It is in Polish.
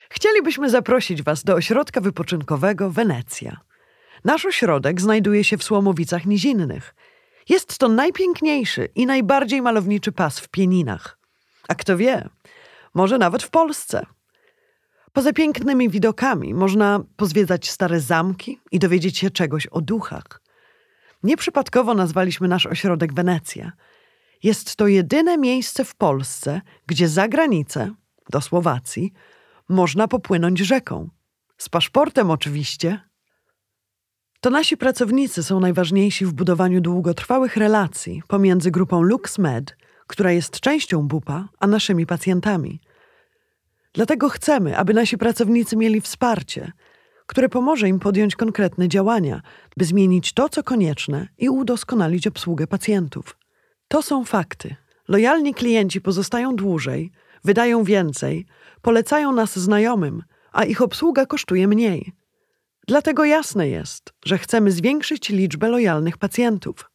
Chcielibyśmy zaprosić Was do ośrodka wypoczynkowego Wenecja. Nasz ośrodek znajduje się w Słomowicach Nizinnych. Jest to najpiękniejszy i najbardziej malowniczy pas w Pieninach. A kto wie, może nawet w Polsce. Poza pięknymi widokami można pozwiedzać stare zamki i dowiedzieć się czegoś o duchach. Nieprzypadkowo nazwaliśmy nasz ośrodek Wenecja. Jest to jedyne miejsce w Polsce, gdzie za granicę, do Słowacji, można popłynąć rzeką. Z paszportem oczywiście. To nasi pracownicy są najważniejsi w budowaniu długotrwałych relacji pomiędzy grupą LuxMed, która jest częścią BUP-a, a naszymi pacjentami. Dlatego chcemy, aby nasi pracownicy mieli wsparcie, które pomoże im podjąć konkretne działania, by zmienić to, co konieczne i udoskonalić obsługę pacjentów. To są fakty. Lojalni klienci pozostają dłużej, wydają więcej, polecają nas znajomym, a ich obsługa kosztuje mniej. Dlatego jasne jest, że chcemy zwiększyć liczbę lojalnych pacjentów.